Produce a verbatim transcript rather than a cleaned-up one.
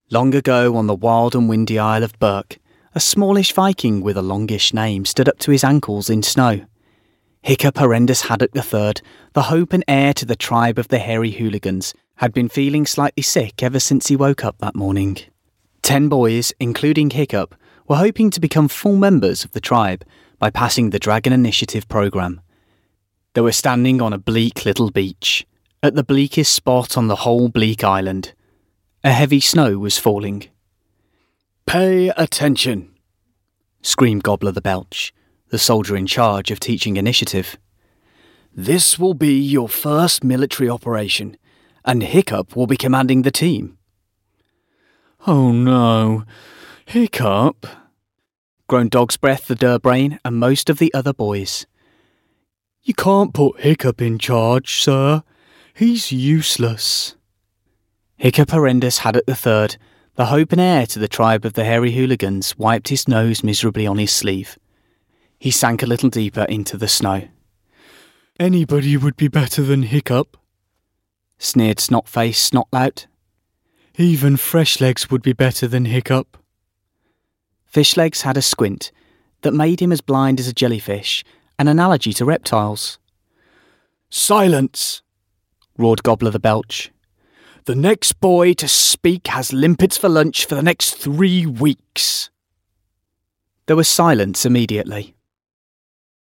Long ago on the wild and windy Isle of Berk, a smallish Viking with a longish name stood up to his ankles in snow. Hiccup Horrendous Haddock the Third, the hope and heir to the tribe of the Hairy Hooligans, had been feeling slightly sick ever since he woke up that morning. Ten boys, including Hiccup, were hoping to become full members of the tribe by passing the Dragon Initiative program. They were standing on a bleak little beach, at the bleakest spot on the whole bleak island. A heavy snow was falling. "Pay attention," screamed Gobbler the Belch, the soldier in charge of teaching initiative. "This will be your first military operation, and Hiccup will be commanding the team." "Oh no, Hiccup," groaned Dog's Breath the Durbrain and most of the other boys. "You can't put Hiccup in charge, sir. He's useless." Hiccup Horrendous Haddock the Third, the hope and heir to the tribe of the Hairy Hooligans, wiped his nose miserably on his sleeve. He sank a little deeper into the snow. "Anybody would be better than Hiccup," sneered Snotface Snotlout. "Even Freshlegs would be better than Hiccup." Fishlegs had a squint that made him as blind as a jellyfish, an analogy to reptiles. "Silence!" roared Gobbler the Belch. "The next boy to speak has limpets for lunch for the next three weeks." There was silence immediately.